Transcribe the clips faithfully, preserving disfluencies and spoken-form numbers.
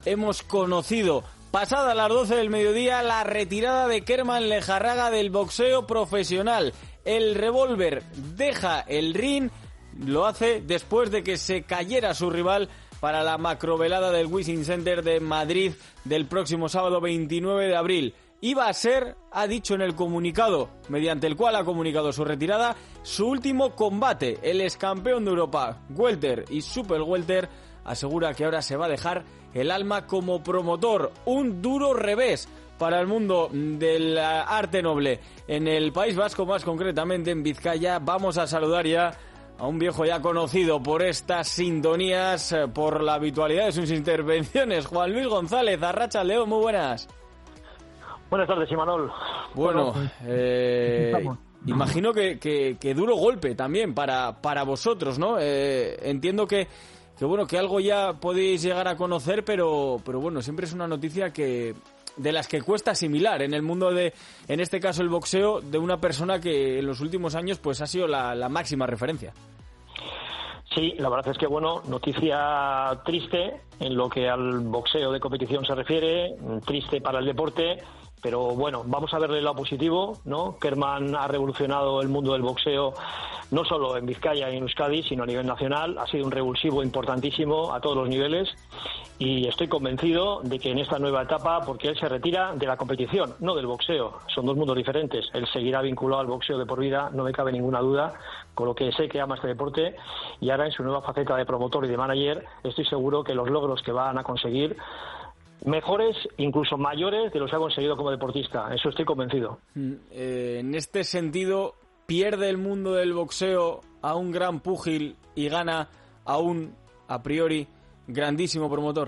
hemos conocido, pasada las doce del mediodía, la retirada de Kerman Lejarraga del boxeo profesional. El revólver deja el ring, lo hace después de que se cayera su rival para la macrovelada del Wishing Center de Madrid del próximo sábado veintinueve de abril. Iba a ser, ha dicho en el comunicado, mediante el cual ha comunicado su retirada, su último combate. El excampeón de Europa, welter y super welter, asegura que ahora se va a dejar el alma como promotor. Un duro revés para el mundo del arte noble en el País Vasco, más concretamente en Vizcaya. Vamos a saludar ya a un viejo ya conocido por estas sintonías, por la habitualidad de sus intervenciones, Juan Luis González. Arracha León, muy buenas. Buenas tardes, Imanol. Bueno, bueno eh, imagino que, que, que duro golpe también para, para vosotros, ¿no? Eh, entiendo que, que bueno que algo ya podéis llegar a conocer, pero, pero bueno, siempre es una noticia que de las que cuesta asimilar en el mundo de, en este caso el boxeo, de una persona que en los últimos años pues ha sido la, la máxima referencia. Sí, la verdad es que, bueno, noticia triste en lo que al boxeo de competición se refiere, triste para el deporte, pero bueno, vamos a verle el lado positivo, ¿no? Kerman ha revolucionado el mundo del boxeo, no solo en Vizcaya y en Euskadi, sino a nivel nacional. Ha sido un revulsivo importantísimo a todos los niveles y estoy convencido de que en esta nueva etapa, porque él se retira de la competición, no del boxeo, son dos mundos diferentes. Él seguirá vinculado al boxeo de por vida, no me cabe ninguna duda, con lo que sé que ama este deporte, y ahora en su nueva faceta de promotor y de manager estoy seguro que los logros que van a conseguir mejores, incluso mayores de los que ha conseguido como deportista. Eso estoy convencido. Eh, en este sentido, ¿pierde el mundo del boxeo a un gran púgil y gana a un, a priori, grandísimo promotor?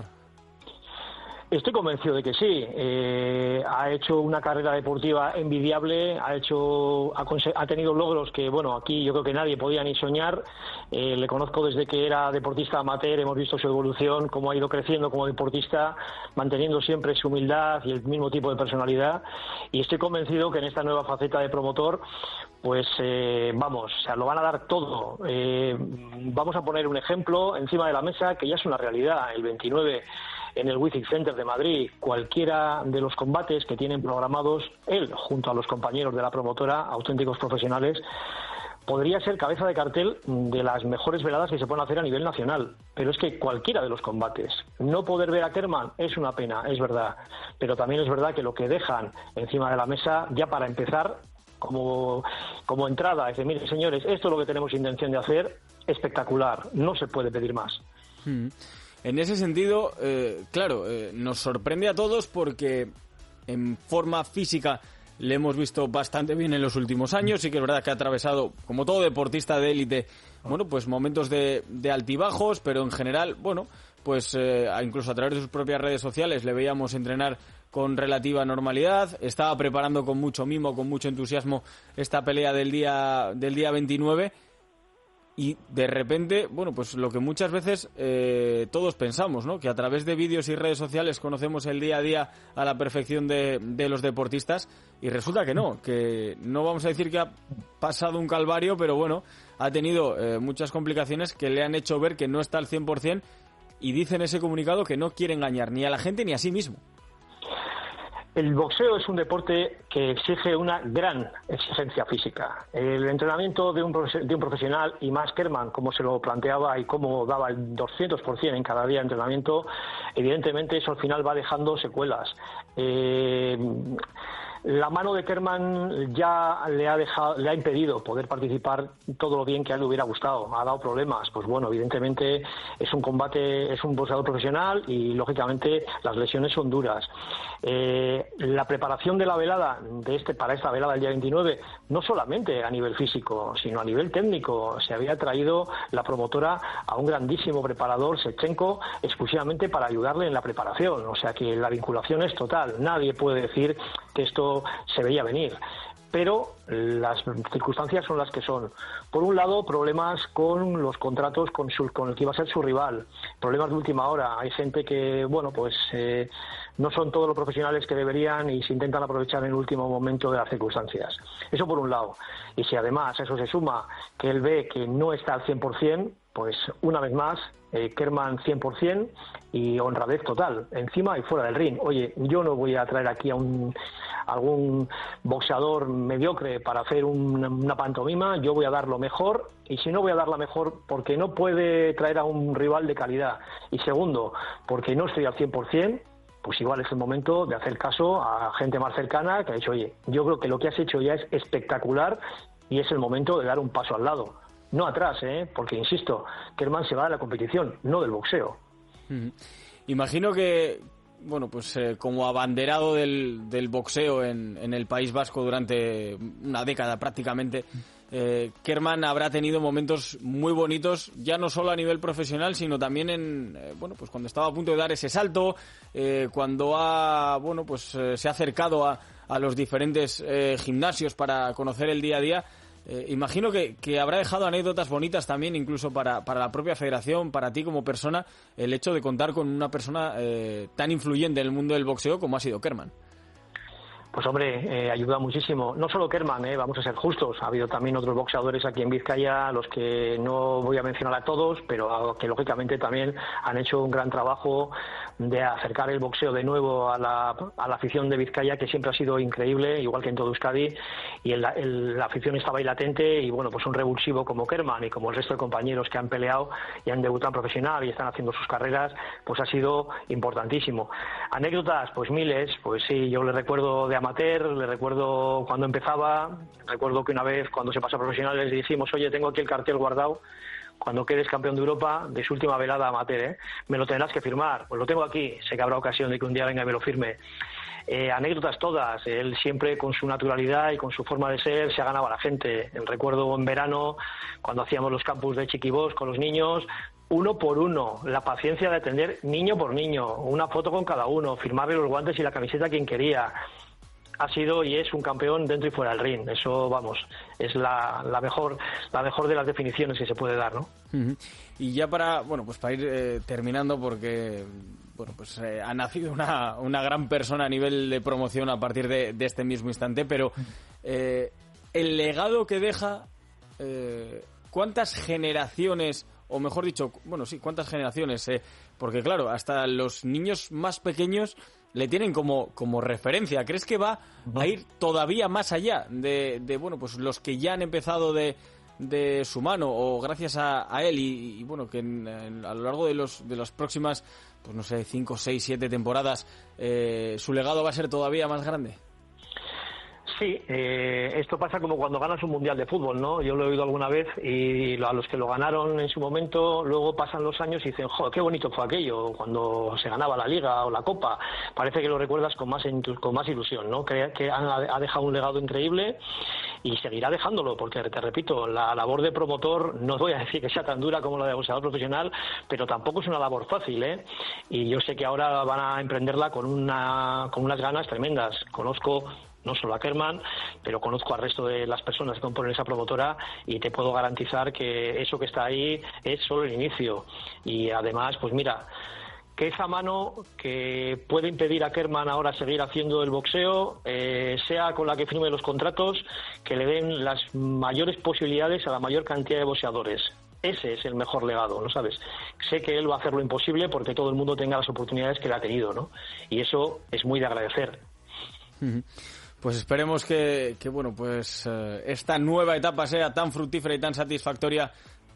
Estoy convencido de que sí. Eh, ha hecho una carrera deportiva envidiable, ha hecho, ha, ha tenido logros que, bueno, aquí yo creo que nadie podía ni soñar. Eh, le conozco desde que era deportista amateur, hemos visto su evolución, cómo ha ido creciendo como deportista, manteniendo siempre su humildad y el mismo tipo de personalidad. Y estoy convencido que en esta nueva faceta de promotor, pues eh, vamos, o sea, lo van a dar todo. Eh, vamos a poner un ejemplo encima de la mesa que ya es una realidad. El veintinueve en el Wishing Center de Madrid, cualquiera de los combates que tienen programados él, junto a los compañeros de la promotora, auténticos profesionales, podría ser cabeza de cartel de las mejores veladas que se pueden hacer a nivel nacional. Pero es que cualquiera de los combates, no poder ver a Kerman es una pena, es verdad. Pero también es verdad que lo que dejan encima de la mesa, ya para empezar, como, como entrada, es decir, miren señores, esto es lo que tenemos intención de hacer, espectacular, no se puede pedir más. Hmm. En ese sentido, eh, claro, eh, nos sorprende a todos porque en forma física le hemos visto bastante bien en los últimos años. Sí que es verdad que ha atravesado, como todo deportista de élite, bueno, pues momentos de, de altibajos, pero en general, bueno, pues eh, incluso a través de sus propias redes sociales le veíamos entrenar con relativa normalidad. Estaba preparando con mucho mimo, con mucho entusiasmo esta pelea del día del día veintinueve. Y de repente, bueno, pues lo que muchas veces eh, todos pensamos, ¿no? Que a través de vídeos y redes sociales conocemos el día a día a la perfección de, de los deportistas, y resulta que no, que no vamos a decir que ha pasado un calvario, pero bueno, ha tenido eh, muchas complicaciones que le han hecho ver que no está al cien por ciento, y dice en ese comunicado que no quiere engañar ni a la gente ni a sí mismo. El boxeo es un deporte que exige una gran exigencia física. El entrenamiento de un, de un profesional, y más Kerman, como se lo planteaba y cómo daba el doscientos por ciento en cada día de entrenamiento, evidentemente eso al final va dejando secuelas. Eh, la mano de Kerman ya le ha dejado, le ha impedido poder participar todo lo bien que a él le hubiera gustado. Ha dado problemas. Pues bueno, evidentemente es un combate, es un boxeador profesional y lógicamente las lesiones son duras. Eh, la preparación de la velada de este para esta velada del día veintinueve, no solamente a nivel físico, sino a nivel técnico. Se había traído la promotora a un grandísimo preparador, Sechenko, exclusivamente para ayudarle en la preparación. O sea que la vinculación es total. Nadie puede decir que esto se veía venir. Pero las circunstancias son las que son. Por un lado, problemas con los contratos con, su, con el que iba a ser su rival, problemas de última hora. Hay gente que, bueno, pues eh, no son todos los profesionales que deberían y se intentan aprovechar en el último momento de las circunstancias. Eso por un lado. Y si además a eso se suma que él ve que no está al cien por ciento, pues una vez más, eh, Kerman cien por ciento y honradez total, encima y fuera del ring. Oye, yo no voy a traer aquí a un algún boxeador mediocre para hacer un, una pantomima, yo voy a dar lo mejor, y si no voy a dar la mejor, porque no puede traer a un rival de calidad. Y segundo, porque no estoy al cien por ciento, pues igual es el momento de hacer caso a gente más cercana que ha dicho, oye, yo creo que lo que has hecho ya es espectacular y es el momento de dar un paso al lado. No atrás, ¿eh? Porque, insisto, Kerman se va de la competición, no del boxeo. Mm. Imagino que, bueno, pues eh, como abanderado del, del boxeo en, en el País Vasco durante una década prácticamente, eh, Kerman habrá tenido momentos muy bonitos, ya no solo a nivel profesional, sino también en, eh, bueno, pues cuando estaba a punto de dar ese salto, eh, cuando ha, bueno, pues eh, se ha acercado a, a los diferentes eh, gimnasios para conocer el día a día. Eh, imagino que, que habrá dejado anécdotas bonitas también, incluso para, para la propia federación, para ti como persona, el hecho de contar con una persona eh, tan influyente en el mundo del boxeo como ha sido Kerman. Pues hombre, eh, ayuda muchísimo. No solo Kerman, eh, vamos a ser justos. Ha habido también otros boxeadores aquí en Vizcaya, los que no voy a mencionar a todos, pero que lógicamente también han hecho un gran trabajo de acercar el boxeo de nuevo a la, a la afición de Vizcaya, que siempre ha sido increíble, igual que en todo Euskadi, y el, el, la afición estaba ahí latente, y bueno, pues un revulsivo como Kerman y como el resto de compañeros que han peleado y han debutado en profesional y están haciendo sus carreras, pues ha sido importantísimo. Anécdotas, pues miles, pues sí, yo le recuerdo de amateur, le recuerdo cuando empezaba, recuerdo que una vez cuando se pasó a profesional les dijimos, oye, tengo aquí el cartel guardado, cuando quedes campeón de Europa de su última velada amateur, ¿eh? Me lo tendrás que firmar. Pues lo tengo aquí, sé que habrá ocasión de que un día venga y me lo firme. Eh, anécdotas todas, él siempre con su naturalidad y con su forma de ser se ha ganado a la gente. El recuerdo en verano, cuando hacíamos los campus de Chiquibós con los niños, uno por uno, la paciencia de atender niño por niño, una foto con cada uno, firmarle los guantes y la camiseta a quien quería. Ha sido y es un campeón dentro y fuera del ring. Eso, vamos, es la, la mejor la mejor de las definiciones que se puede dar, ¿no? Uh-huh. Y ya para, bueno, pues para ir eh, terminando, porque bueno, pues eh, ha nacido una, una gran persona a nivel de promoción a partir de, de este mismo instante, pero eh, el legado que deja, eh, ¿cuántas generaciones, o mejor dicho, bueno, sí, cuántas generaciones? Eh, porque claro, hasta los niños más pequeños le tienen como, como referencia. ¿Crees que va a ir todavía más allá de, de bueno, pues los que ya han empezado de, de su mano o gracias a, a él y, y bueno, que en, en, a lo largo de los de las próximas, pues no sé, cinco, seis, siete temporadas, eh, su legado va a ser todavía más grande? Sí, eh, esto pasa como cuando ganas un mundial de fútbol, ¿no? Yo lo he oído alguna vez y a los que lo ganaron en su momento, luego pasan los años y dicen, ¡jo, qué bonito fue aquello! Cuando se ganaba la Liga o la Copa, parece que lo recuerdas con más con más ilusión, ¿no? Que, que ha dejado un legado increíble y seguirá dejándolo, porque te repito, la labor de promotor, no voy a decir que sea tan dura como la de boxeador profesional, pero tampoco es una labor fácil, ¿eh? Y yo sé que ahora van a emprenderla con una con unas ganas tremendas. Conozco no solo a Kerman, pero conozco al resto de las personas que componen esa promotora y te puedo garantizar que eso que está ahí es solo el inicio. Y además, pues mira, que esa mano que puede impedir a Kerman ahora seguir haciendo el boxeo, eh, sea con la que firme los contratos, que le den las mayores posibilidades a la mayor cantidad de boxeadores. Ese es el mejor legado, ¿no sabes? Sé que él va a hacer lo imposible porque todo el mundo tenga las oportunidades que él ha tenido, ¿no? Y eso es muy de agradecer. Uh-huh. Pues esperemos que, que bueno, pues eh, esta nueva etapa sea tan fructífera y tan satisfactoria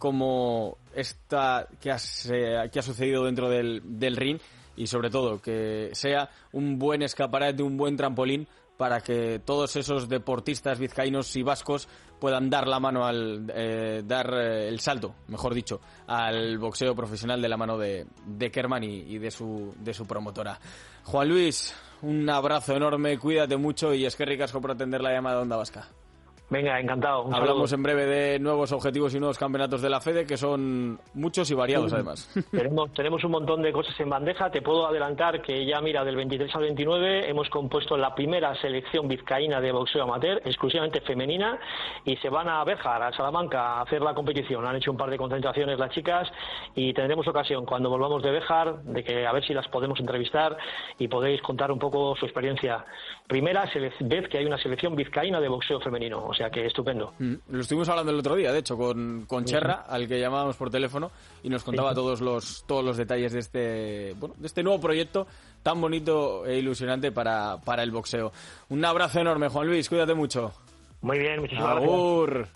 como esta que ha, eh, que ha sucedido dentro del, del ring, y sobre todo que sea un buen escaparate, un buen trampolín para que todos esos deportistas vizcaínos y vascos puedan dar la mano al eh, dar eh, el salto, mejor dicho, al boxeo profesional de la mano de, de Kerman y, y de su de su promotora. Juan Luis, un abrazo enorme, cuídate mucho y eskerrik asko por atender la llamada de Onda Vasca. Venga, encantado. Un Hablamos saludo. En breve de nuevos objetivos y nuevos campeonatos de la FEDE, que son muchos y variados, además. Tenemos, tenemos un montón de cosas en bandeja. Te puedo adelantar que ya, mira, del veintitrés al veintinueve hemos compuesto la primera selección vizcaína de boxeo amateur, exclusivamente femenina, y se van a Béjar, a Salamanca, a hacer la competición. Han hecho un par de concentraciones las chicas y tendremos ocasión, cuando volvamos de Béjar, de que a ver si las podemos entrevistar y podéis contar un poco su experiencia. Primera vez que hay una selección vizcaína de boxeo femenino. O sea que estupendo. Mm, lo estuvimos hablando el otro día, de hecho, con, con Cherra, al que llamábamos por teléfono, y nos contaba sí. todos los todos los detalles de este bueno de este nuevo proyecto tan bonito e ilusionante para, para el boxeo. Un abrazo enorme, Juan Luis, cuídate mucho. Muy bien, muchísimas Agur. gracias.